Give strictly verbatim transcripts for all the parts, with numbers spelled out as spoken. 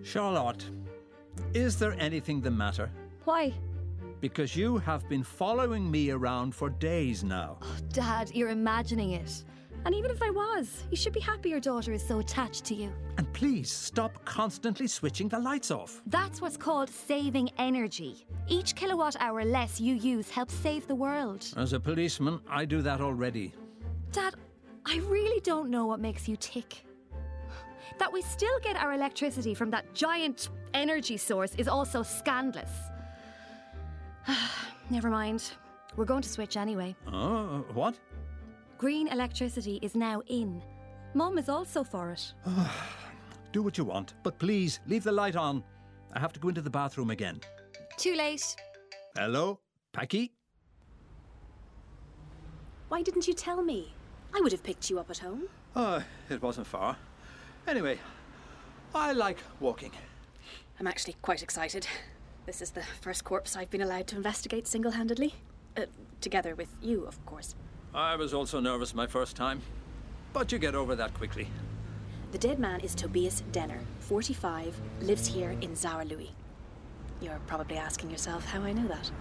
Charlotte, is there anything the matter? Why? Because you have been following me around for days now. Oh, Dad, you're imagining it. And even if I was, you should be happy your daughter is so attached to you. And please stop constantly switching the lights off. That's what's called saving energy. Each kilowatt hour less you use helps save the world. As a policeman, I do that already. Dad, I really don't know what makes you tick. That we still get our electricity from that giant energy source is also scandalous. Never mind. We're going to switch anyway. Oh, what? Green electricity is now in. Mum is also for it. Do what you want, but please leave the light on. I have to go into the bathroom again. Too late. Hello, Packy? Why didn't you tell me? I would have picked you up at home. Oh, it wasn't far. Anyway, I like walking. I'm actually quite excited. This is the first corpse I've been allowed to investigate single-handedly. Uh, together with you, of course. I was also nervous my first time, but you get over that quickly. The dead man is Tobias Denner, forty-five, lives here in Sauerlouis. You're probably asking yourself how I know that.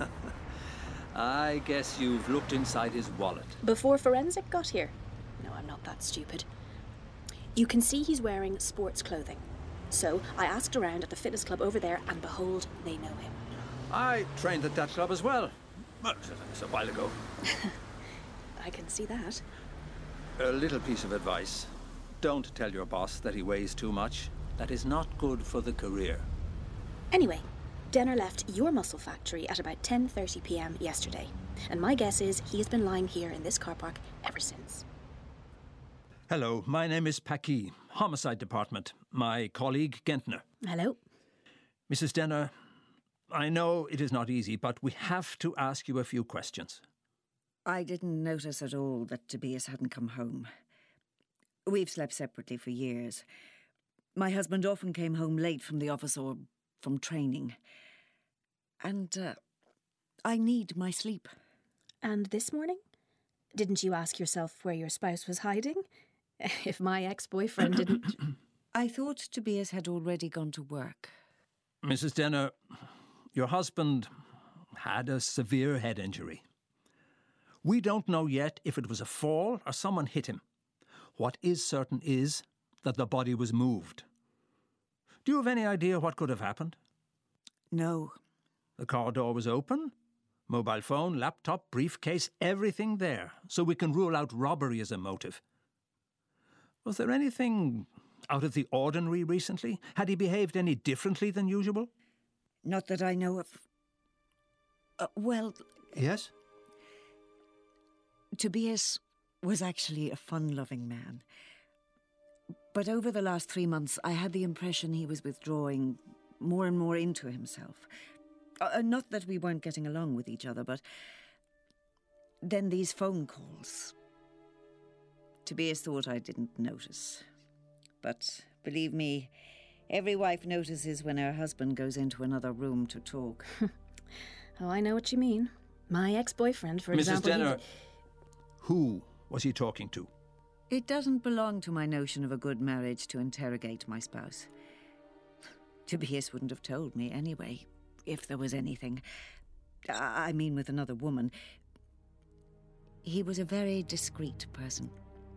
I guess you've looked inside his wallet. Before Forensic got here? No, I'm not that stupid. You can see he's wearing sports clothing. So I asked around at the fitness club over there, and behold, they know him. I trained at that club as well. Well, it's a while ago. I can see that. A little piece of advice. Don't tell your boss that he weighs too much. That is not good for the career. Anyway, Denner left your muscle factory at about ten thirty p m yesterday. And my guess is he has been lying here in this car park ever since. Hello, my name is Packy, Homicide Department. My colleague, Gentner. Hello. Missus Denner, I know it is not easy, but we have to ask you a few questions. I didn't notice at all that Tobias hadn't come home. We've slept separately for years. My husband often came home late from the office or from training. And uh, I need my sleep. And this morning? Didn't you ask yourself where your spouse was hiding? If my ex-boyfriend didn't... I thought Tobias had already gone to work. Missus Denner, your husband had a severe head injury. We don't know yet if it was a fall or someone hit him. What is certain is that the body was moved. Do you have any idea what could have happened? No. The car door was open, mobile phone, laptop, briefcase, everything there, so we can rule out robbery as a motive. Was there anything out of the ordinary recently? Had he behaved any differently than usual? Not that I know of. Uh, well... Yes? Tobias was actually a fun-loving man. But over the last three months, I had the impression he was withdrawing more and more into himself. Uh, not that we weren't getting along with each other, but then these phone calls. Tobias thought I didn't notice. But believe me, every wife notices when her husband goes into another room to talk. Oh, I know what you mean. My ex-boyfriend, for Missus example... Denner, who was he talking to? It doesn't belong to my notion of a good marriage to interrogate my spouse. Tobias wouldn't have told me anyway, if there was anything. I mean, with another woman. He was a very discreet person.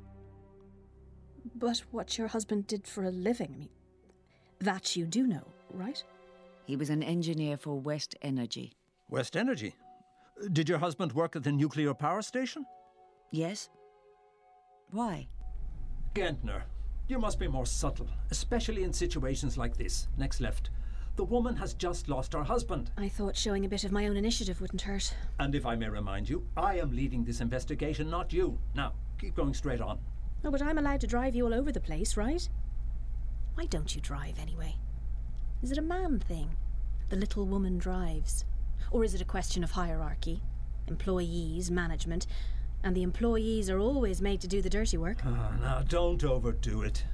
But what your husband did for a living, I mean, that you do know, right? He was an engineer for West Energy. West Energy? Did your husband work at the nuclear power station? Yes. Why? Gentner, you must be more subtle, especially in situations like this. Next left. The woman has just lost her husband. I thought showing a bit of my own initiative wouldn't hurt. And if I may remind you, I am leading this investigation, not you. Now, keep going straight on. Oh, but I'm allowed to drive you all over the place, right? Why don't you drive anyway? Is it a man thing? The little woman drives. Or is it a question of hierarchy? Employees, management, and the employees are always made to do the dirty work. Oh, now, don't overdo it.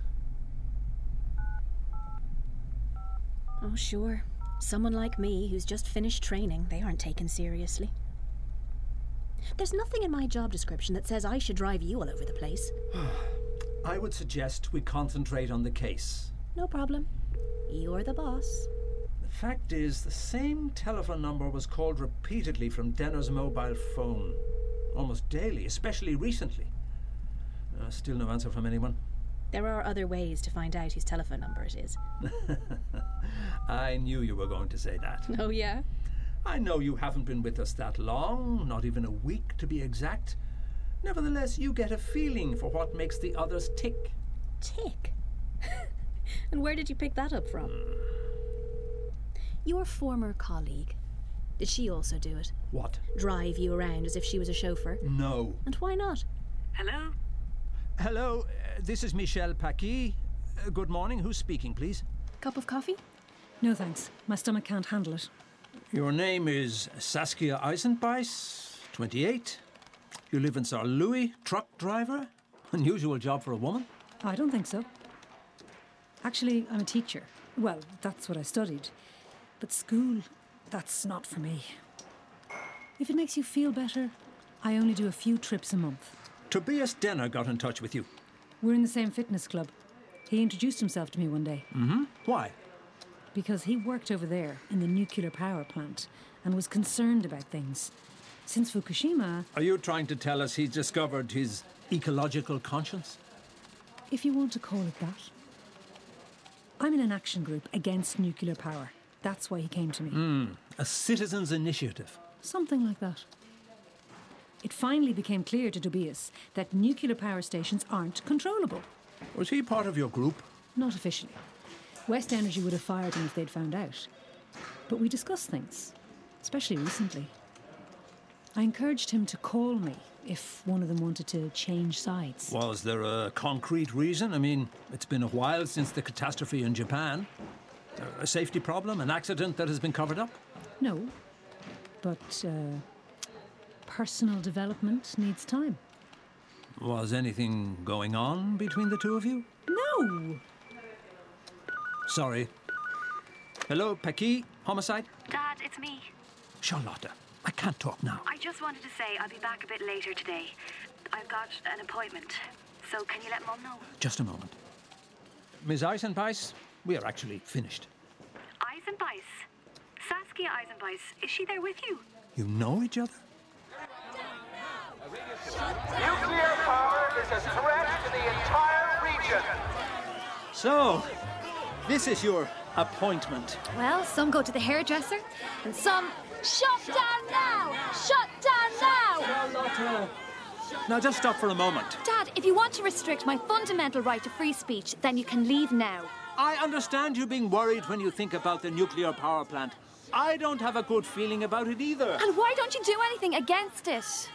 Oh, sure. Someone like me who's just finished training, they aren't taken seriously. There's nothing in my job description that says I should drive you all over the place. I would suggest we concentrate on the case. No problem. You're the boss. The fact is, the same telephone number was called repeatedly from Denner's mobile phone. Almost daily, especially recently. Uh, still no answer from anyone. There are other ways to find out whose telephone number it is. I knew you were going to say that. Oh, yeah? I know you haven't been with us that long, not even a week to be exact. Nevertheless, you get a feeling for what makes the others tick. Tick? And where did you pick that up from? Your former colleague. Did she also do it? What? Drive you around as if she was a chauffeur? No. And why not? Hello? Hello, uh, this is Michel Paquis. Uh, good morning. Who's speaking, please? Cup of coffee? No thanks. My stomach can't handle it. Your name is Saskia Eisenbeiss, twenty-eight. You live in Saint Louis, truck driver. Unusual job for a woman. I don't think so. Actually, I'm a teacher. Well, that's what I studied. But school, that's not for me. If it makes you feel better, I only do a few trips a month. Tobias Denner got in touch with you. We're in the same fitness club. He introduced himself to me one day. Mm-hmm. Why? Because he worked over there in the nuclear power plant and was concerned about things. Since Fukushima... Are you trying to tell us he's discovered his ecological conscience? If you want to call it that. I'm in an action group against nuclear power. That's why he came to me. Mm, a citizen's initiative. Something like that. It finally became clear to Tobias that nuclear power stations aren't controllable. Was he part of your group? Not officially. West Energy would have fired him if they'd found out. But we discussed things, especially recently. I encouraged him to call me if one of them wanted to change sides. Was there a concrete reason? I mean, it's been a while since the catastrophe in Japan. A safety problem, an accident that has been covered up? No, but uh, personal development needs time. Was anything going on between the two of you? No! Sorry. Hello, Paquis, homicide? Dad, it's me. Charlotta, I can't talk now. I just wanted to say I'll be back a bit later today. I've got an appointment. So can you let Mum know? Just a moment. Miss Eisenbeiss, we are actually finished. Eisenbeiss? Saskia Eisenbeiss, is she there with you? You know each other? Nuclear power is a threat to the entire region. So, this is your appointment. Well, some go to the hairdresser, and some... Shut down now! Shut down now! Charlotta! Now just stop for a moment. Dad, if you want to restrict my fundamental right to free speech, then you can leave now. I understand you being worried when you think about the nuclear power plant. I don't have a good feeling about it either. And why don't you do anything against it?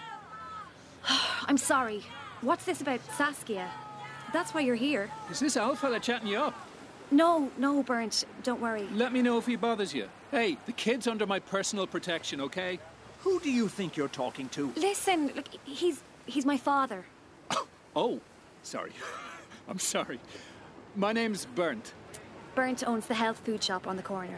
I'm sorry. What's this about Saskia? That's why you're here. Is this old fella chatting you up? No, no, Bernd. Don't worry. Let me know if he bothers you. Hey, the kid's under my personal protection, okay? Who do you think you're talking to? Listen, look, he's he's my father. Oh, sorry. I'm sorry. My name's Bernd. Bernd owns the health food shop on the corner.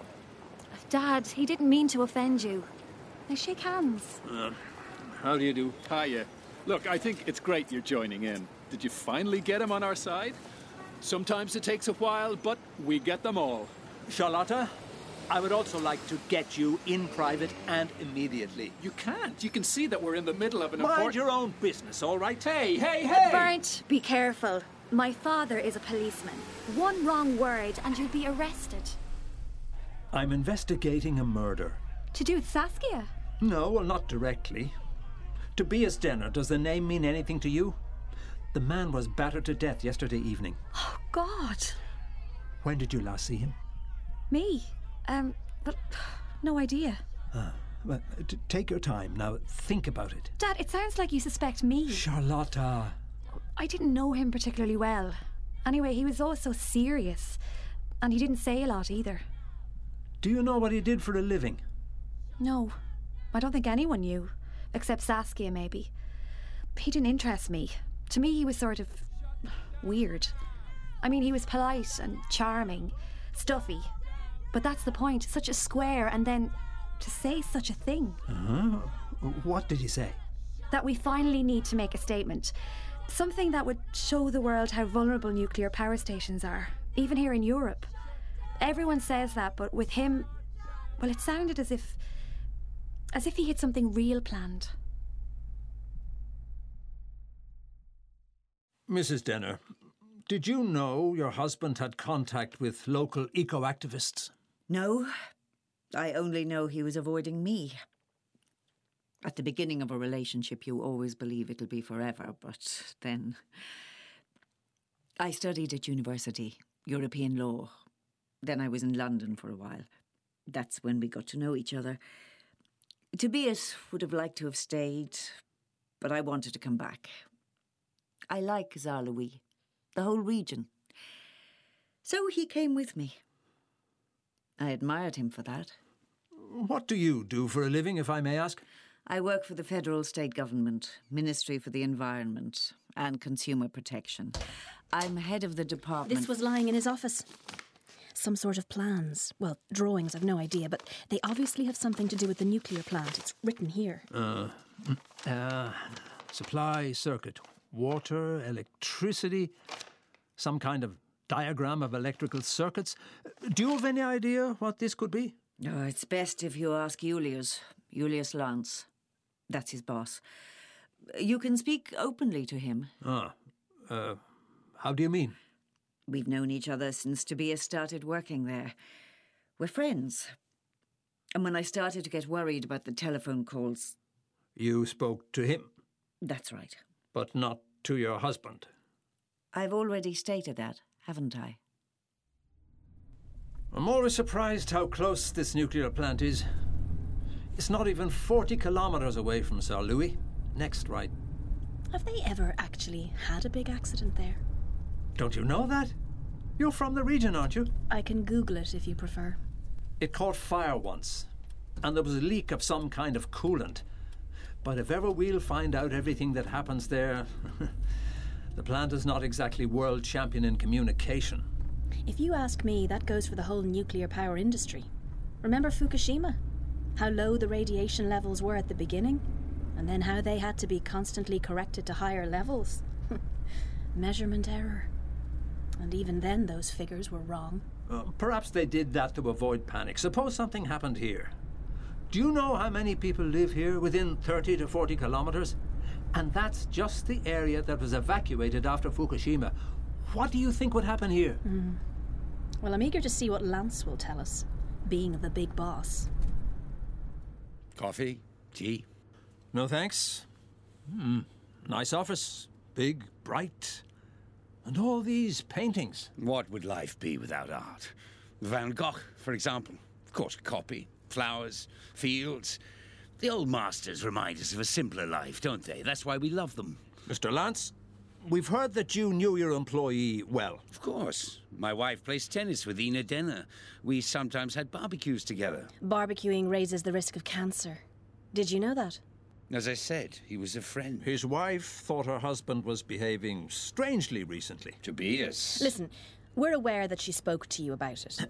Dad, he didn't mean to offend you. Now shake hands. Uh, how do you do? Hiya. Look, I think it's great you're joining in. Did you finally get him on our side? Sometimes it takes a while, but we get them all. Charlotta, I would also like to get you in private and immediately. You can't. You can see that we're in the middle of an Mind important... your own business, all right? Hey, hey, hey! Bernd, be careful. My father is a policeman. One wrong word and you'll be arrested. I'm investigating a murder. To do with Saskia? No, well, not directly. Tobias Denner, does the name mean anything to you? The man was battered to death yesterday evening. Oh, God. When did you last see him? Me? Um, but no idea. Ah, well, t- take your time. Now, think about it. Dad, it sounds like you suspect me. Charlotta. I didn't know him particularly well. Anyway, he was always so serious. And he didn't say a lot either. Do you know what he did for a living? No. I don't think anyone knew. Except Saskia, maybe. He didn't interest me. To me, he was sort of weird. I mean, he was polite and charming, stuffy. But that's the point. Such a square, and then to say such a thing. Uh-huh. What did he say? That we finally need to make a statement. Something that would show the world how vulnerable nuclear power stations are, even here in Europe. Everyone says that, but with him, well, it sounded as if... as if he had something real planned. Missus Denner, did you know your husband had contact with local eco-activists? No, I only know he was avoiding me. At the beginning of a relationship, you always believe it'll be forever, but then... I studied at university, European law. Then I was in London for a while. That's when we got to know each other. Tobias would have liked to have stayed, but I wanted to come back. I like Zarlawi, the whole region. So he came with me. I admired him for that. What do you do for a living, if I may ask? I work for the federal state government, Ministry for the Environment and Consumer Protection. I'm head of the department... This was lying in his office. Some sort of plans. Well, drawings, I've no idea, but they obviously have something to do with the nuclear plant. It's written here. Uh, uh, supply circuit. Water, electricity, some kind of diagram of electrical circuits. Do you have any idea what this could be? Oh, it's best if you ask Julius. Julius Lance. That's his boss. You can speak openly to him. Ah, uh, how do you mean? We've known each other since Tobias started working there. We're friends. And when I started to get worried about the telephone calls... You spoke to him? That's right. But not to your husband? I've already stated that, haven't I? I'm always surprised how close this nuclear plant is. It's not even forty kilometres away from Saint Louis. Next, right? Have they ever actually had a big accident there? Don't you know that? You're from the region, aren't you? I can Google it if you prefer. It caught fire once, and there was a leak of some kind of coolant. But if ever we'll find out everything that happens there, the plant is not exactly world champion in communication. If you ask me, that goes for the whole nuclear power industry. Remember Fukushima? How low the radiation levels were at the beginning, and then how they had to be constantly corrected to higher levels. Measurement error. And even then those figures were wrong. Uh, perhaps they did that to avoid panic. Suppose something happened here. Do you know how many people live here within thirty to forty kilometres? And that's just the area that was evacuated after Fukushima. What do you think would happen here? Mm. Well, I'm eager to see what Lance will tell us, being the big boss. Coffee? Tea? No thanks. Hmm. Nice office. Big, bright. And all these paintings. What would life be without art? Van Gogh, for example. Of course, copy. Flowers, fields. The old masters remind us of a simpler life, don't they? That's why we love them. Mister Lance, we've heard that you knew your employee well. Of course. My wife plays tennis with Ina Denner. We sometimes had barbecues together. Barbecuing raises the risk of cancer. Did you know that? As I said, he was a friend. His wife thought her husband was behaving strangely recently. Tobias. Listen, we're aware that she spoke to you about it.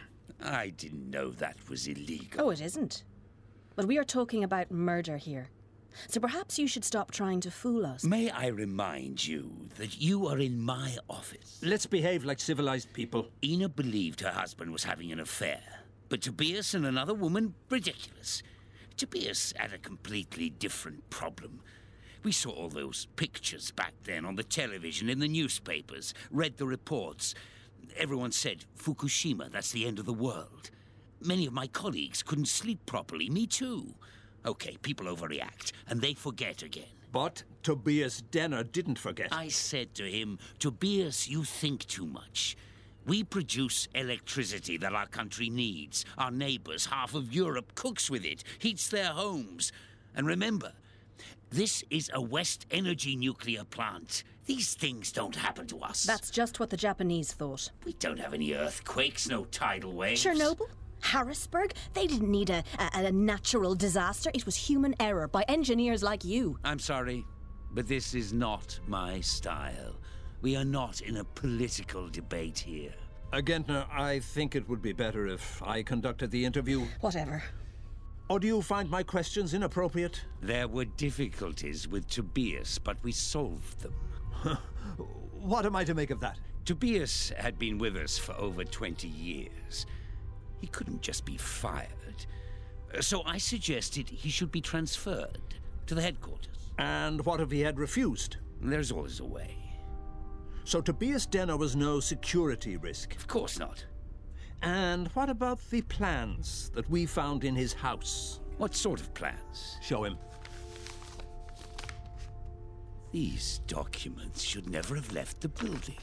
I didn't know that was illegal. Oh, it isn't. But we are talking about murder here. So perhaps you should stop trying to fool us. May I remind you that you are in my office? Let's behave like civilized people. Ina believed her husband was having an affair. But Tobias and another woman, ridiculous. Tobias had a completely different problem. We saw all those pictures back then on the television, in the newspapers, read the reports. Everyone said, Fukushima, that's the end of the world. Many of my colleagues couldn't sleep properly, me too. Okay, people overreact, and they forget again. But Tobias Denner didn't forget. I said to him, Tobias, you think too much. We produce electricity that our country needs. Our neighbours, half of Europe, cooks with it, heats their homes. And remember, this is a West Energy nuclear plant. These things don't happen to us. That's just what the Japanese thought. We don't have any earthquakes, no tidal waves. Chernobyl? Harrisburg? They didn't need a, a, a natural disaster. It was human error by engineers like you. I'm sorry, but this is not my style. We are not in a political debate here. Uh, Gentner, I think it would be better if I conducted the interview. Whatever. Or do you find my questions inappropriate? There were difficulties with Tobias, but we solved them. What am I to make of that? Tobias had been with us for over twenty years. He couldn't just be fired. So I suggested he should be transferred to the headquarters. And what if he had refused? There's always a way. So Tobias Denner was no security risk? Of course not. And what about the plans that we found in his house? What sort of plans? Show him. These documents should never have left the building.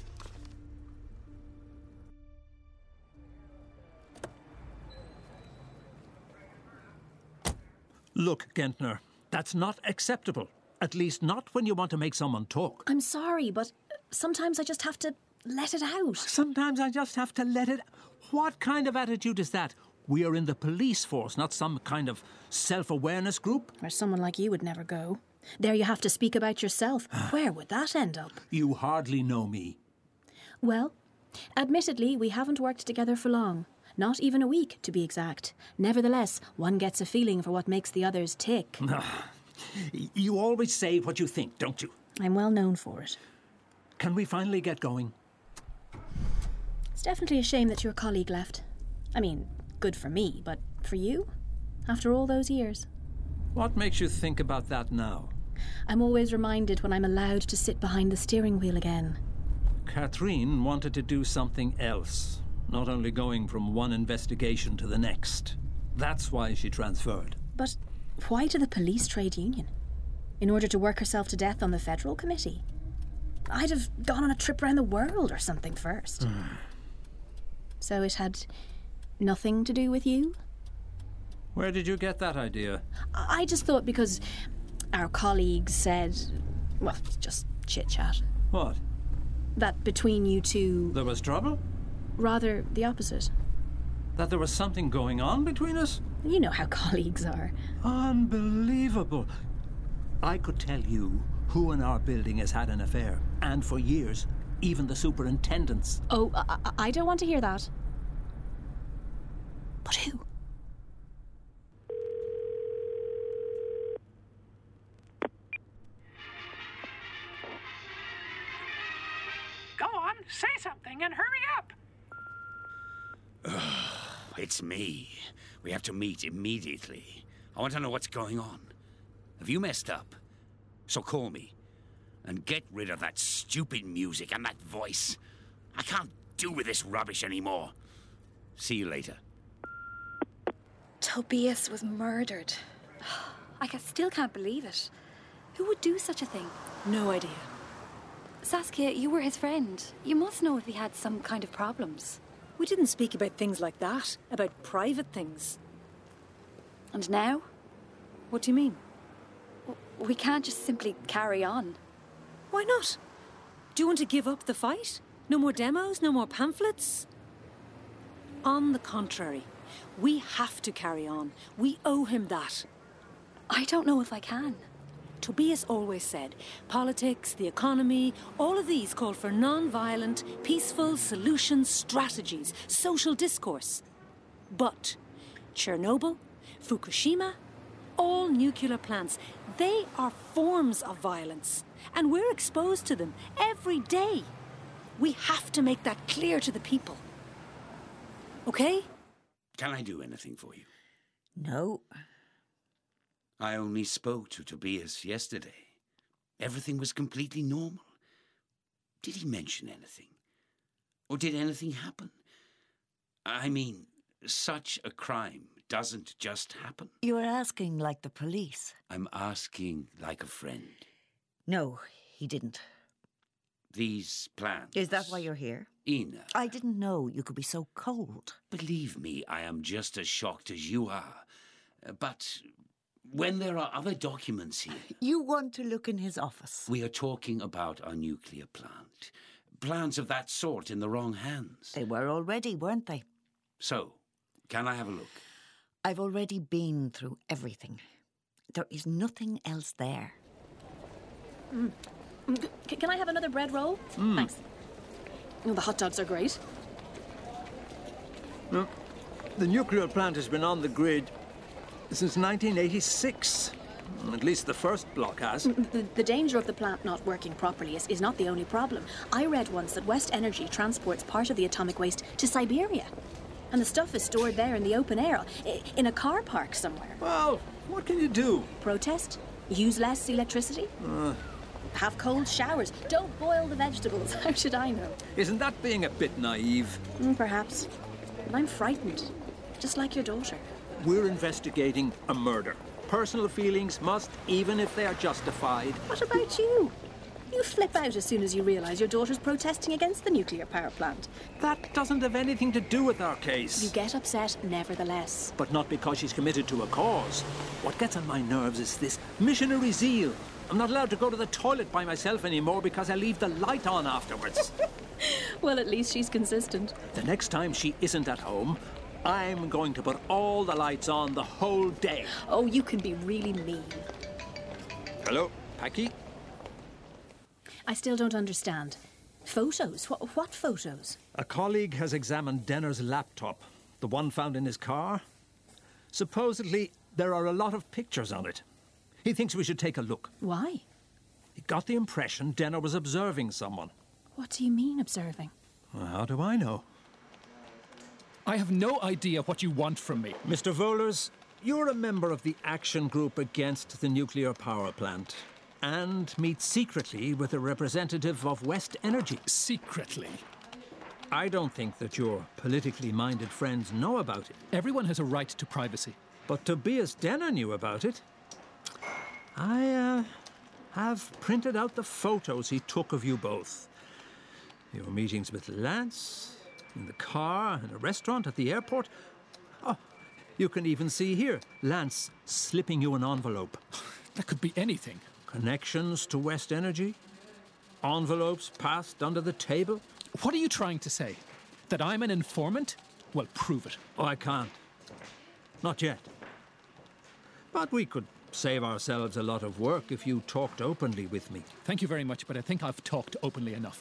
Look, Gentner, that's not acceptable. At least not when you want to make someone talk. I'm sorry, but sometimes I just have to let it out. Sometimes I just have to let it... What kind of attitude is that? We are in the police force, not some kind of self-awareness group. Where someone like you would never go. There you have to speak about yourself. Where would that end up? You hardly know me. Well, admittedly, we haven't worked together for long. Not even a week, to be exact. Nevertheless, one gets a feeling for what makes the others tick. You always say what you think, don't you? I'm well known for it. Can we finally get going? It's definitely a shame that your colleague left. I mean, good for me, but for you? After all those years? What makes you think about that now? I'm always reminded when I'm allowed to sit behind the steering wheel again. Catherine wanted to do something else. Not only going from one investigation to the next. That's why she transferred. But why to the police trade union? In order to work herself to death on the federal committee? I'd have gone on a trip around the world or something first. So it had nothing to do with you? Where did you get that idea? I just thought because our colleagues said... Well, just chit-chat. What? That between you two... There was trouble? Rather the opposite. That there was something going on between us? You know how colleagues are. Unbelievable. I could tell you who in our building has had an affair. And for years. Even the superintendents. Oh, I, I don't want to hear that. But who? Go on, say something and hurry up. It's me. We have to meet immediately. I want to know what's going on. Have you messed up? So call me. And get rid of that stupid music and that voice. I can't do with this rubbish anymore. See you later. Tobias was murdered. I still can't believe it. Who would do such a thing? No idea. Saskia, you were his friend. You must know if he had some kind of problems. We didn't speak about things like that, about private things. And now? What do you mean? We can't just simply carry on. Why not? Do you want to give up the fight? No more demos, no more pamphlets? On the contrary, we have to carry on. We owe him that. I don't know if I can. Tobias always said, politics, the economy, all of these call for non-violent, peaceful solution strategies, social discourse. But Chernobyl, Fukushima, all nuclear plants, they are forms of violence. And we're exposed to them every day. We have to make that clear to the people. Okay? Can I do anything for you? No. I only spoke to Tobias yesterday. Everything was completely normal. Did he mention anything? Or did anything happen? I mean, such a crime doesn't just happen. You're asking like the police. I'm asking like a friend. No, he didn't. These plans... Is that why you're here? Ina. I didn't know you could be so cold. Believe me, I am just as shocked as you are. But when there are other documents here... You want to look in his office? We are talking about our nuclear plant. Plans of that sort in the wrong hands. They were already, weren't they? So, can I have a look? I've already been through everything. There is nothing else there. Mm. C- can I have another bread roll? Mm. Thanks. Oh, the hot dogs are great. No, the nuclear plant has been on the grid since nineteen eighty-six. At least the first block has. The, the danger of the plant not working properly is, is not the only problem. I read once that West Energy transports part of the atomic waste to Siberia. And the stuff is stored there in the open air, i- in a car park somewhere. Well, what can you do? Protest? Use less electricity? Uh, Have cold showers? Don't boil the vegetables. How should I know? isn't that being a bit naive? Mm, perhaps. But I'm frightened. Just like your daughter. We're investigating a murder. Personal feelings must, even if they are justified. What about you? You flip out as soon as you realise your daughter's protesting against the nuclear power plant. That doesn't have anything to do with our case. You get upset nevertheless. But not because she's committed to a cause. What gets on my nerves is this missionary zeal. I'm not allowed to go to the toilet by myself anymore because I leave the light on afterwards. Well, at least she's consistent. The next time she isn't at home, I'm going to put all the lights on the whole day. Oh, you can be really mean. Hello, Packy? I still don't understand. Photos? What, what photos? A colleague has examined Denner's laptop, the one found in his car. Supposedly, there are a lot of pictures on it. He thinks we should take a look. Why? He got the impression Denner was observing someone. What do you mean, observing? Well, how do I know? I have no idea what you want from me. Mister Vollers, you're a member of the Action Group Against the Nuclear Power Plant and meet secretly with a representative of West Energy. Secretly? I don't think that your politically minded friends know about it. Everyone has a right to privacy. But Tobias Denner knew about it. I, uh, have printed out the photos he took of you both. Your meetings with Lance, in the car, in a restaurant, at the airport. Oh, you can even see here, Lance slipping you an envelope. That could be anything. Connections to West Energy? Envelopes passed under the table? What are you trying to say? That I'm an informant? Well, prove it. Oh, I can't. Not yet. But we could save ourselves a lot of work if you talked openly with me. Thank you very much, but I think I've talked openly enough.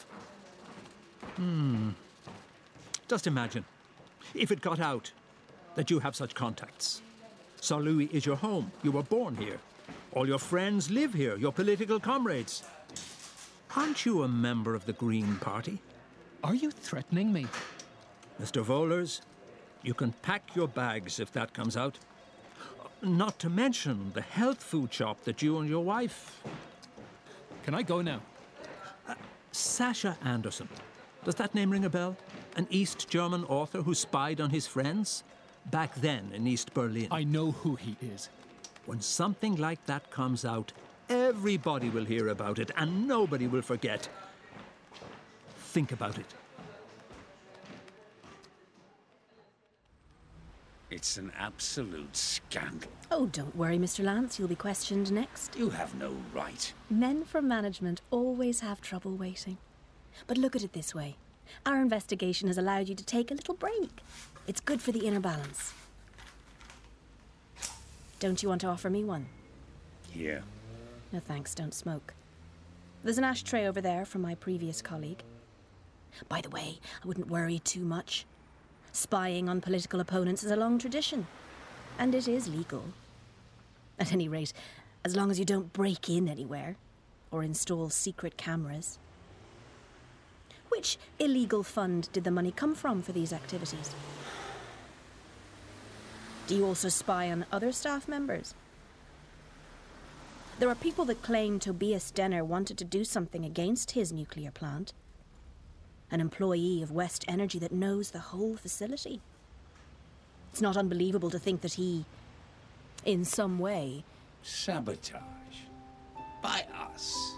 Hmm. Just imagine, if it got out that you have such contacts. Saint Louis is your home. You were born here. All your friends live here, your political comrades. Aren't you a member of the Green Party? Are you threatening me? Mister Vollers, you can pack your bags if that comes out. Not to mention the health food shop that you and your wife... Can I go now? Uh, Sasha Anderson. Does that name ring a bell? An East German author who spied on his friends? Back then in East Berlin. I know who he is. When something like that comes out, everybody will hear about it and nobody will forget. Think about it. It's an absolute scandal. Oh, don't worry, Mister Lance. You'll be questioned next. You have no right. Men from management always have trouble waiting. But look at it this way. Our investigation has allowed you to take a little break. It's good for the inner balance. Don't you want to offer me one? Here. No thanks, don't smoke. There's an ashtray over there from my previous colleague. By the way, I wouldn't worry too much. Spying on political opponents is a long tradition. And it is legal. At any rate, as long as you don't break in anywhere or install secret cameras. Which illegal fund did the money come from for these activities? Do you also spy on other staff members? There are people that claim Tobias Denner wanted to do something against his nuclear plant. An employee of West Energy that knows the whole facility. It's not unbelievable to think that he, in some way... Sabotage. By us.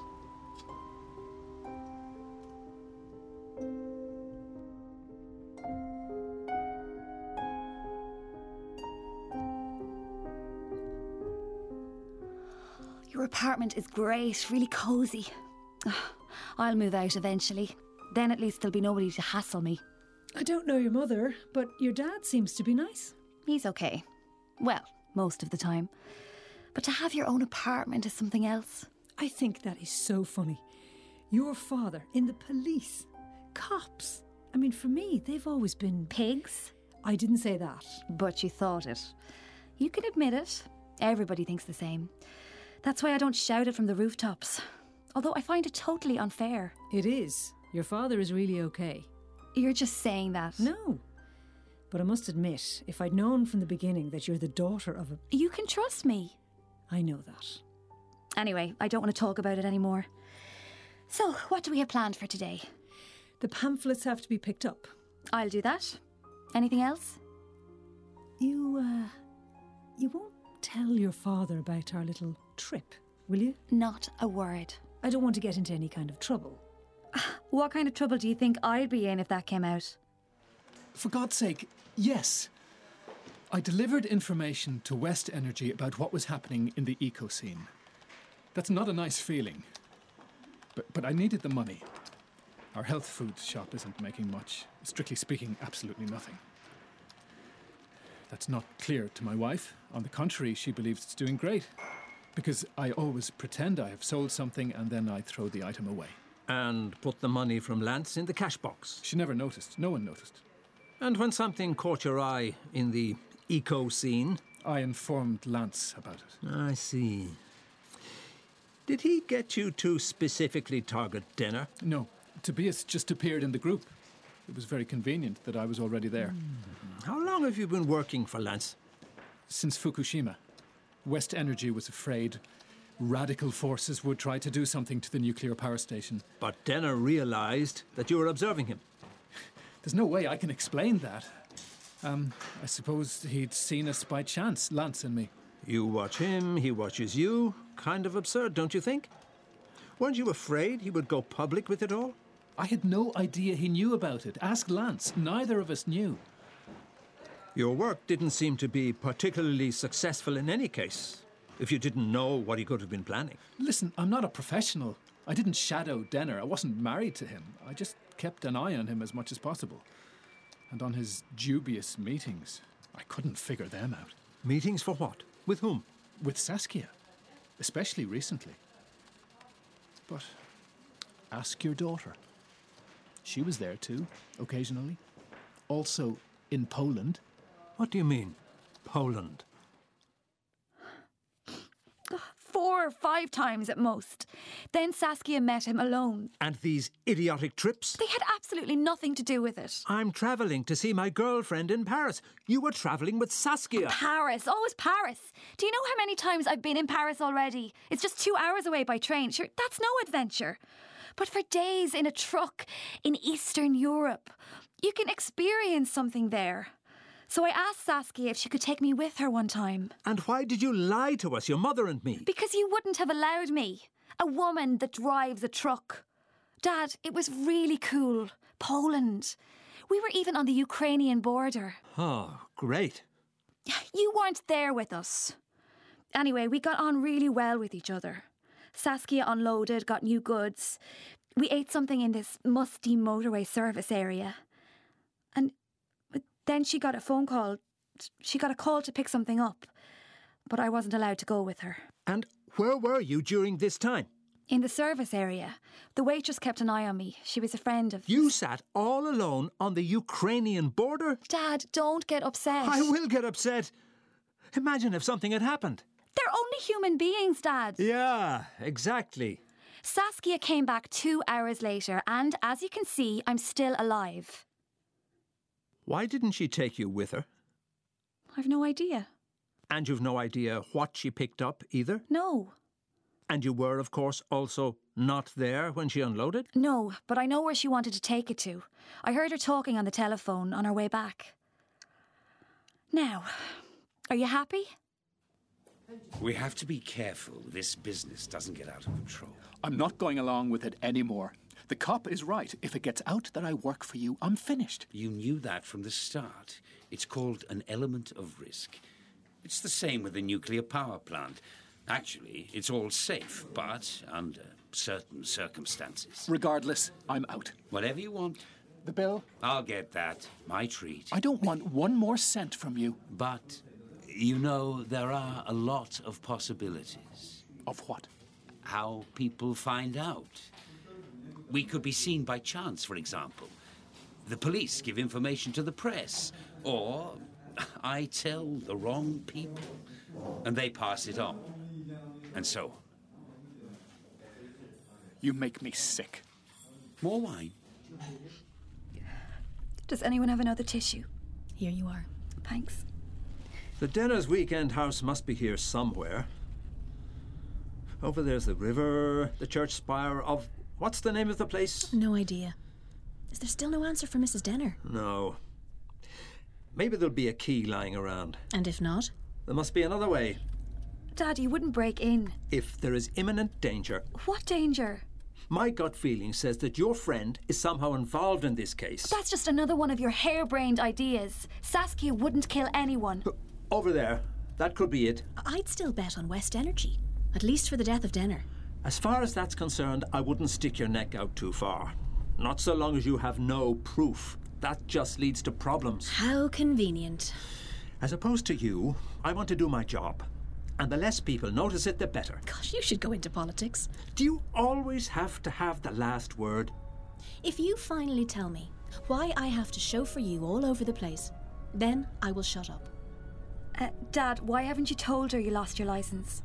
Your apartment is great, really cosy. I'll move out eventually. Then at least there'll be nobody to hassle me. I don't know your mother, but your dad seems to be nice. He's okay. Well, most of the time. But to have your own apartment is something else. I think that is so funny. Your father in the police. Cops. I mean, for me, they've always been... Pigs? I didn't say that. But you thought it. You can admit it. Everybody thinks the same. That's why I don't shout it from the rooftops. Although I find it totally unfair. It is. Your father is really okay. You're just saying that. No. But I must admit, if I'd known from the beginning that you're the daughter of a... You can trust me. I know that. Anyway, I don't want to talk about it anymore. So, what do we have planned for today? The pamphlets have to be picked up. I'll do that. Anything else? You, uh... You won't tell your father about our little trip, will you? Not a word. I don't want to get into any kind of trouble. What kind of trouble do you think I'd be in if that came out? For God's sake, yes. I delivered information to West Energy about what was happening in the eco scene. That's not a nice feeling. But, but I needed the money. Our health food shop isn't making much. Strictly speaking, absolutely nothing. That's not clear to my wife. On the contrary, she believes it's doing great. Because I always pretend I have sold something and then I throw the item away. And put the money from Lance in the cash box. She never noticed. No one noticed. And when something caught your eye in the eco scene? I informed Lance about it. I see. Did he get you to specifically target dinner? No. Tobias just appeared in the group. It was very convenient that I was already there. Mm. How long have you been working for Lance? Since Fukushima. West Energy was afraid radical forces would try to do something to the nuclear power station. But Denner realized that you were observing him. There's no way I can explain that. Um, I suppose he'd seen us by chance, Lance and me. You watch him, he watches you. Kind of absurd, don't you think? Weren't you afraid he would go public with it all? I had no idea he knew about it. Ask Lance. Neither of us knew. Your work didn't seem to be particularly successful in any case, if you didn't know what he could have been planning. Listen, I'm not a professional. I didn't shadow Denner. I wasn't married to him. I just kept an eye on him as much as possible. And on his dubious meetings, I couldn't figure them out. Meetings for what? With whom? With Saskia. Especially recently. But ask your daughter. She was there too, occasionally. Also in Poland. What do you mean, Poland? Four or five times at most. Then Saskia met him alone. And these idiotic trips? They had absolutely nothing to do with it. I'm travelling to see my girlfriend in Paris. You were travelling with Saskia. Paris, always Paris. Do you know how many times I've been in Paris already? It's just two hours away by train. Sure, that's no adventure. But for days in a truck in Eastern Europe, you can experience something there. So I asked Saskia if she could take me with her one time. And why did you lie to us, your mother and me? Because you wouldn't have allowed me. A woman that drives a truck. Dad, it was really cool. Poland. We were even on the Ukrainian border. Oh, great. You weren't there with us. Anyway, we got on really well with each other. Saskia unloaded, got new goods. We ate something in this musty motorway service area. And then she got a phone call. She got a call to pick something up. But I wasn't allowed to go with her. And where were you during this time? In the service area. The waitress kept an eye on me. She was a friend of... You sat all alone on the Ukrainian border? Dad, don't get upset. I will get upset. Imagine if something had happened. They're only human beings, Dad. Yeah, exactly. Saskia came back two hours later and, as you can see, I'm still alive. Why didn't she take you with her? I've no idea. And you've no idea what she picked up either? No. And you were, of course, also not there when she unloaded? No, but I know where she wanted to take it to. I heard her talking on the telephone on her way back. Now, are you happy? We have to be careful this business doesn't get out of control. I'm not going along with it anymore. The cop is right. If it gets out that I work for you, I'm finished. You knew that from the start. It's called an element of risk. It's the same with a nuclear power plant. Actually, it's all safe, but under certain circumstances. Regardless, I'm out. Whatever you want. The bill? I'll get that. My treat. I don't want one more cent from you. But, you know, there are a lot of possibilities. Of what? How people find out. We could be seen by chance, for example. The police give information to the press. Or I tell the wrong people, and they pass it on. and so on. You make me sick. More wine? Does anyone have another tissue? Here you are. Thanks. The Denner's weekend house must be here somewhere. Over there's the river, the church spire of... What's the name of the place? No idea. Is there still no answer for Missus Denner? No. Maybe there'll be a key lying around. And if not? There must be another way. Dad, you wouldn't break in. If there is imminent danger. What danger? My gut feeling says that your friend is somehow involved in this case. That's just another one of your harebrained ideas. Saskia wouldn't kill anyone. Over there. That could be it. I'd still bet on West Energy. At least for the death of Denner. As far as that's concerned, I wouldn't stick your neck out too far. Not so long as you have no proof. That just leads to problems. How convenient. As opposed to you, I want to do my job. And the less people notice it, the better. Gosh, you should go into politics. Do you always have to have the last word? If you finally tell me why I have to chauffeur you all over the place, then I will shut up. Uh, Dad, why haven't you told her you lost your license?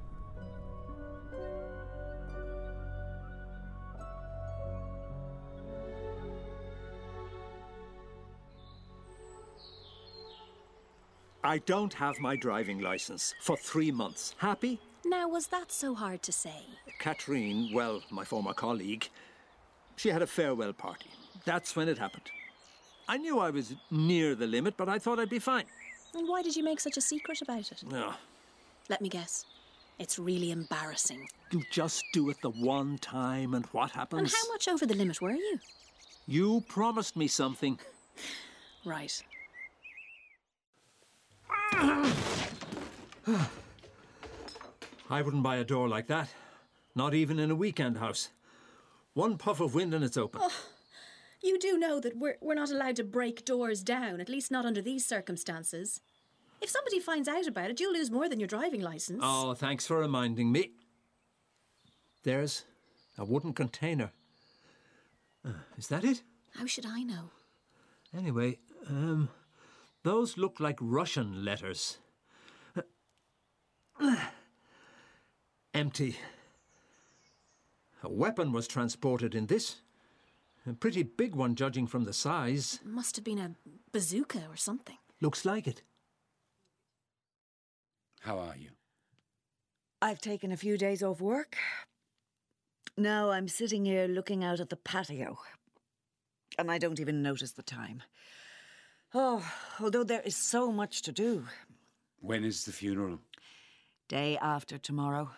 I don't have my driving license for three months. Happy? Now, was that so hard to say? Katrine, well, my former colleague, she had a farewell party. That's when it happened. I knew I was near the limit, but I thought I'd be fine. And why did you make such a secret about it? No. Let me guess. It's really embarrassing. You just do it the one time, and what happens? And how much over the limit were you? You promised me something. Right. I wouldn't buy a door like that. Not even in a weekend house. One puff of wind and it's open. Oh, you do know that we're, we're not allowed to break doors down, at least not under these circumstances. If somebody finds out about it, you'll lose more than your driving licence. Oh, thanks for reminding me. There's a wooden container. Uh, is that it? How should I know? Anyway, um... those look like Russian letters. Uh, empty. A weapon was transported in this. A pretty big one, judging from the size. Must have been a bazooka or something. Looks like it. How are you? I've taken a few days off work. Now I'm sitting here looking out at the patio. And I don't even notice the time. Oh, although there is so much to do. When is the funeral? Day after tomorrow.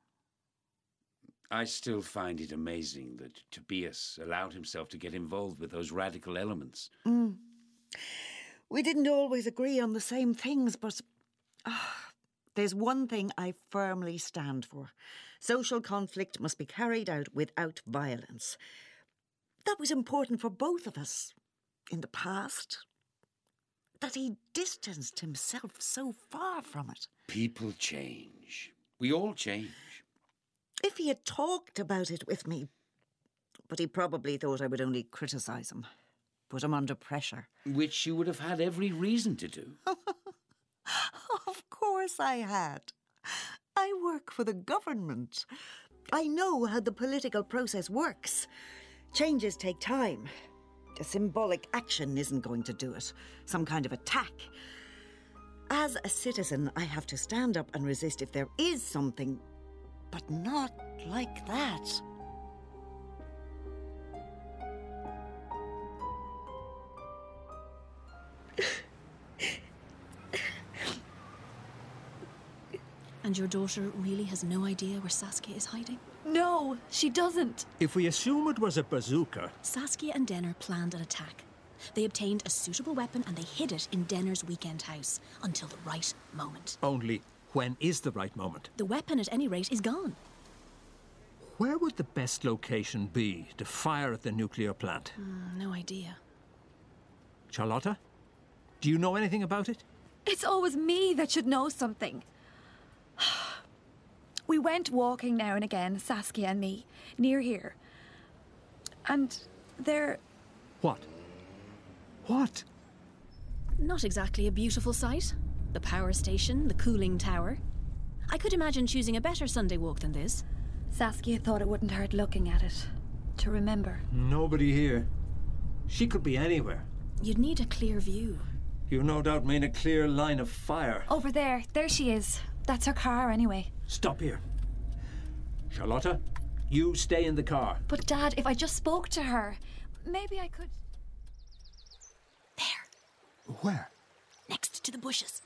I still find it amazing that Tobias allowed himself to get involved with those radical elements. Mm. We didn't always agree on the same things, but oh, there's one thing I firmly stand for. Social conflict must be carried out without violence. That was important for both of us in the past. That he distanced himself so far from it. People change. We all change. If he had talked about it with me, but he probably thought I would only criticise him, put him under pressure. Which you would have had every reason to do. Of course I had. I work for the government. I know how the political process works. Changes take time. A symbolic action isn't going to do it. Some kind of attack. As a citizen, I have to stand up and resist if there is something, but not like that. And your daughter really has no idea where Saskia is hiding? No, she doesn't. If we assume it was a bazooka... Saskia and Denner planned an attack. They obtained a suitable weapon and they hid it in Denner's weekend house until the right moment. Only, when is the right moment? The weapon, at any rate, is gone. Where would the best location be to fire at the nuclear plant? Mm, no idea. Charlotta, do you know anything about it? It's always me that should know something. We went walking now and again, Saskia and me, near here. And there... What? What? Not exactly a beautiful sight. The power station, the cooling tower. I could imagine choosing a better Sunday walk than this. Saskia thought it wouldn't hurt looking at it. To remember. Nobody here. She could be anywhere. You'd need a clear view. You no doubt mean a clear line of fire. Over there. There she is. That's her car anyway. Stop here. Charlotta, you stay in the car. But Dad, if I just spoke to her, maybe I could... There. Where? Next to the bushes.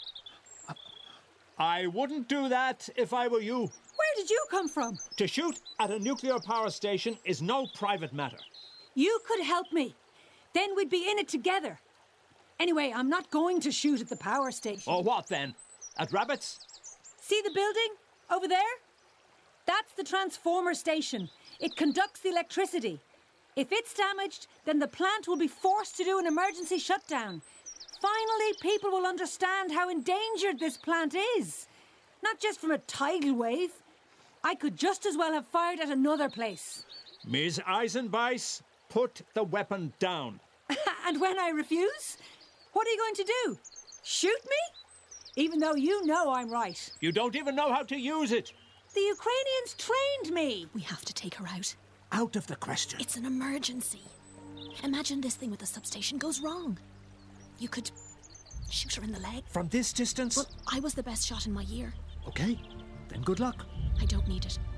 I wouldn't do that if I were you. Where did you come from? To shoot at a nuclear power station is no private matter. You could help me. Then we'd be in it together. Anyway, I'm not going to shoot at the power station. Or what then? At rabbits? See the building? Over there? That's the transformer station. It conducts the electricity. If it's damaged, then the plant will be forced to do an emergency shutdown. Finally, people will understand how endangered this plant is. Not just from a tidal wave. I could just as well have fired at another place. Miss Eisenbeiss, put the weapon down. And when I refuse, what are you going to do? Shoot me? Even though you know I'm right. You don't even know how to use it. The Ukrainians trained me. We have to take her out. Out of the question. It's an emergency. Imagine this thing with the substation goes wrong. You could shoot her in the leg. From this distance? Well, I was the best shot in my year. Okay, then good luck. I don't need it.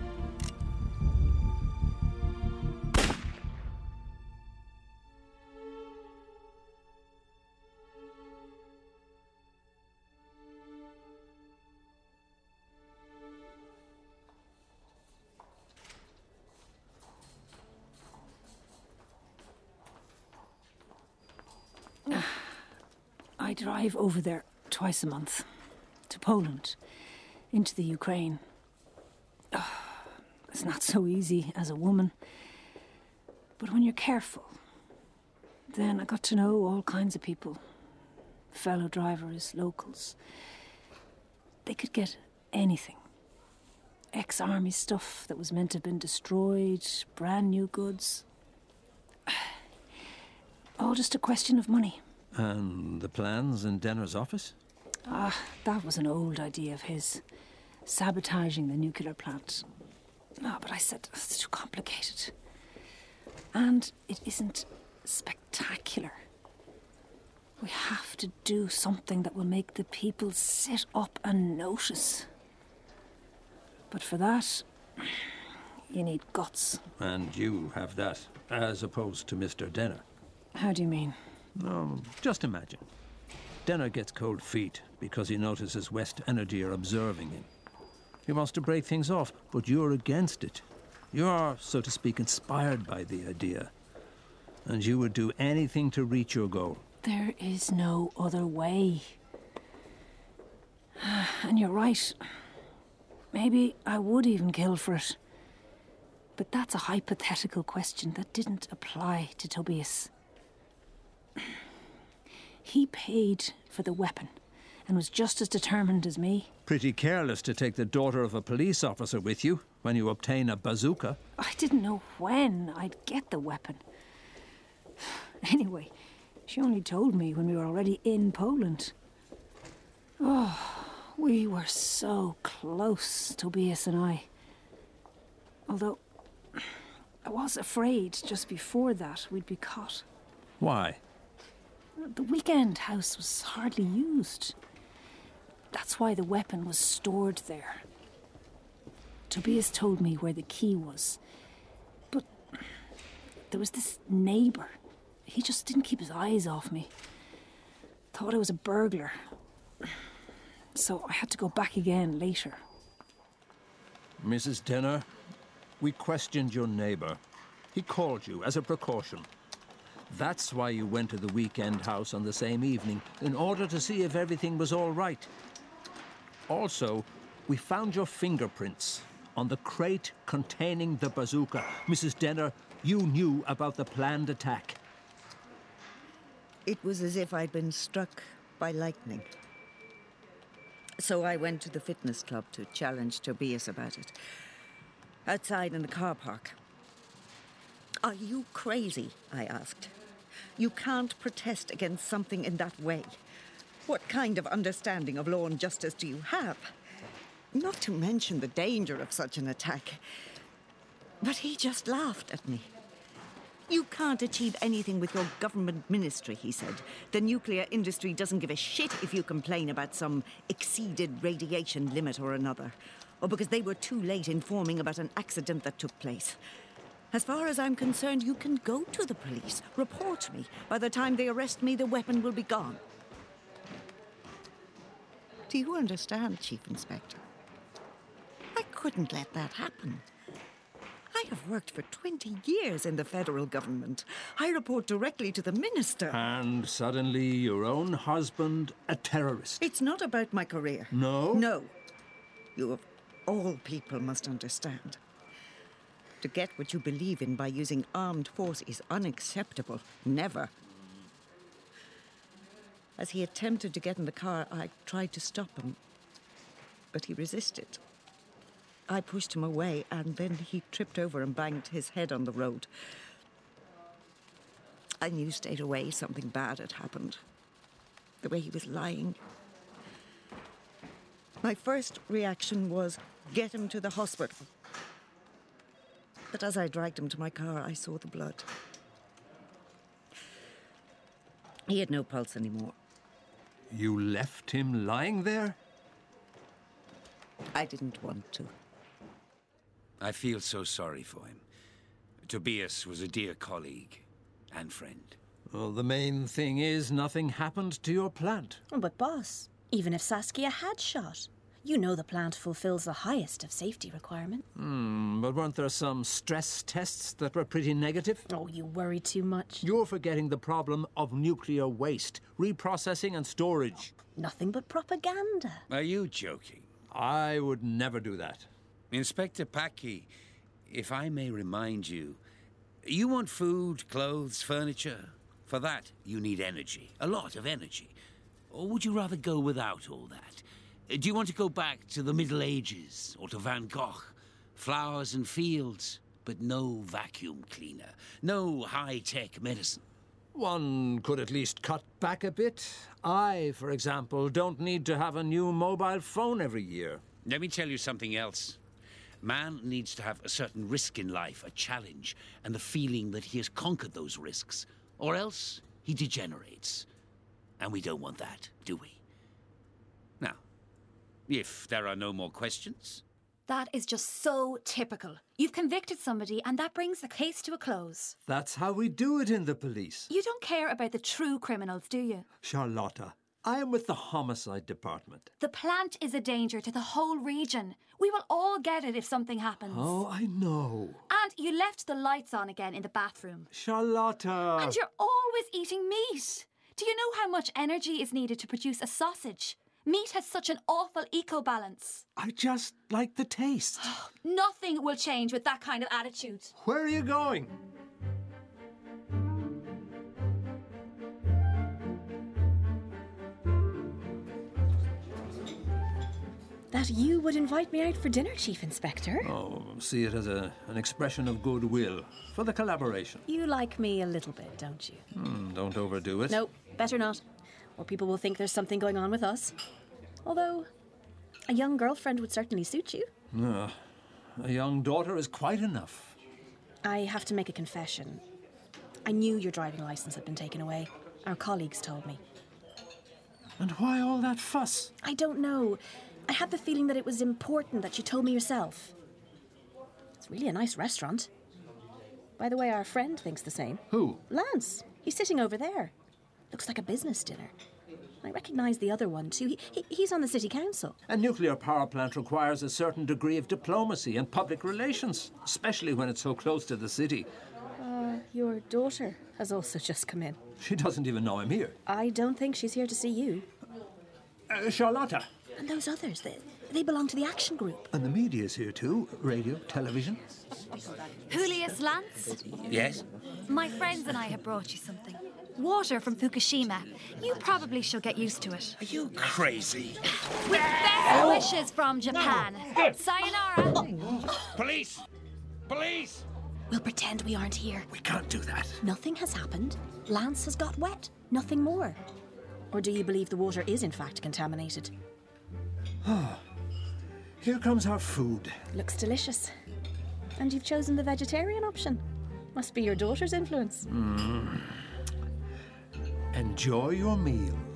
I drive over there twice a month. To Poland. Into the Ukraine. Oh, it's not so easy as a woman. But when you're careful, then I got to know all kinds of people. Fellow drivers, locals. They could get anything. Ex-army stuff that was meant to have been destroyed, brand new goods. All just a question of money. And the plans in Denner's office? Ah, that was an old idea of his. Sabotaging the nuclear plant. No, but I said it's too complicated. And it isn't spectacular. We have to do something that will make the people sit up and notice. But for that, you need guts. And you have that, as opposed to Mister Denner. How do you mean? No, just imagine. Denner gets cold feet because he notices West Energy are observing him. He wants to break things off, but you're against it. You're, so to speak, inspired by the idea. And you would do anything to reach your goal. There is no other way. And you're right. Maybe I would even kill for it. But that's a hypothetical question that didn't apply to Tobias. He paid for the weapon and was just as determined as me. Pretty careless to take the daughter of a police officer with you when you obtain a bazooka. I didn't know when I'd get the weapon. Anyway, she only told me when we were already in Poland. Oh, we were so close, Tobias and I. Although, I was afraid just before that we'd be caught. Why? The weekend house was hardly used. That's why the weapon was stored there. Tobias told me where the key was. But there was this neighbour. He just didn't keep his eyes off me. Thought I was a burglar. So I had to go back again later. Missus Denner, we questioned your neighbour. He called you as a precaution. That's why you went to the weekend house on the same evening, in order to see if everything was all right. Also, we found your fingerprints on the crate containing the bazooka. Missus Denner, you knew about the planned attack. It was as if I'd been struck by lightning. So I went to the fitness club to challenge Tobias about it. Outside in the car park. Are you crazy? I asked. You can't protest against something in that way. What kind of understanding of law and justice do you have? Not to mention the danger of such an attack. But he just laughed at me. You can't achieve anything with your government ministry, he said. The nuclear industry doesn't give a shit if you complain about some exceeded radiation limit or another, or because they were too late informing about an accident that took place. As far as I'm concerned, you can go to the police, report me. By the time they arrest me, the weapon will be gone. Do you understand, Chief Inspector? I couldn't let that happen. I have worked for twenty years in the federal government. I report directly to the minister. And suddenly your own husband, a terrorist. It's not about my career. No? No. You of all people must understand. To get what you believe in by using armed force is unacceptable. Never. As he attempted to get in the car, I tried to stop him, but he resisted. I pushed him away, and then he tripped over and banged his head on the road. I knew straight away something bad had happened. The way he was lying. My first reaction was, get him to the hospital. But as I dragged him to my car, I saw the blood. He had no pulse anymore. You left him lying there? I didn't want to. I feel so sorry for him. Tobias was a dear colleague and friend. Well, the main thing is nothing happened to your plant. Oh, but boss, even if Saskia had shot, you know the plant fulfills the highest of safety requirements. Hmm, but weren't there some stress tests that were pretty negative? Oh, you worry too much. You're forgetting the problem of nuclear waste, reprocessing and storage. Nothing but propaganda. Are you joking? I would never do that. Inspector Paki, if I may remind you, you want food, clothes, furniture. For that, you need energy, a lot of energy. Or would you rather go without all that? Do you want to go back to the Middle Ages or to Van Gogh? Flowers and fields, but no vacuum cleaner, no high-tech medicine. One could at least cut back a bit. I, for example, don't need to have a new mobile phone every year. Let me tell you something else. Man needs to have a certain risk in life, a challenge, and the feeling that he has conquered those risks. Or else he degenerates. And we don't want that, do we? Now, if there are no more questions... That is just so typical. You've convicted somebody and that brings the case to a close. That's how we do it in the police. You don't care about the true criminals, do you? Charlotta, I am with the homicide department. The plant is a danger to the whole region. We will all get it if something happens. Oh, I know. And you left the lights on again in the bathroom. Charlotta! And you're always eating meat. Do you know how much energy is needed to produce a sausage? Meat has such an awful eco-balance. I just like the taste. Nothing will change with that kind of attitude. Where are you going? That you would invite me out for dinner, Chief Inspector? Oh, see it as a, an expression of goodwill for the collaboration. You like me a little bit, don't you? Hmm, don't overdo it. No, better not. Or people will think there's something going on with us. Although, a young girlfriend would certainly suit you. No, a young daughter is quite enough. I have to make a confession. I knew your driving licence had been taken away. Our colleagues told me. And why all that fuss? I don't know. I had the feeling that it was important that you told me yourself. It's really a nice restaurant. By the way, our friend thinks the same. Who? Lance. He's sitting over there. Looks like a business dinner. I recognise the other one, too. He, he, he's on the city council. A nuclear power plant requires a certain degree of diplomacy and public relations, especially when it's so close to the city. Uh, your daughter has also just come in. She doesn't even know I'm here. I don't think she's here to see you. Uh, Charlotta. And those others, they, they belong to the action group. And the media's here too. Radio, television. Julius Lance? Yes? My friends and I have brought you something. Water from Fukushima. You probably shall get used to it. Are you crazy? With best wishes from Japan. Sayonara. Police! Police! We'll pretend we aren't here. We can't do that. Nothing has happened. Lance has got wet. Nothing more. Or do you believe the water is in fact contaminated? Here comes our food. Looks delicious. And you've chosen the vegetarian option. Must be your daughter's influence. Mm. Enjoy your meal.